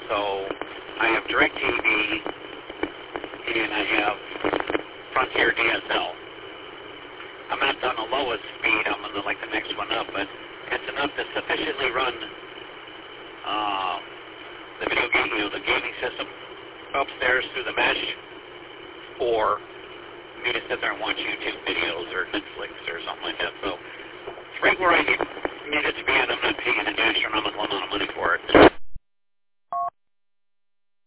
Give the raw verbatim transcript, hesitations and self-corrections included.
So I have DirecTV, and I have Frontier D S L. I'm not on the lowest speed. I'm on the, like the next one up, but it's enough to sufficiently run uh, the video game, you know, the gaming system upstairs through the mesh, or me to sit there and watch YouTube videos or Netflix or something like that. So it's right where I need, need it to be, and I'm not paying an astronomical amount of money for it.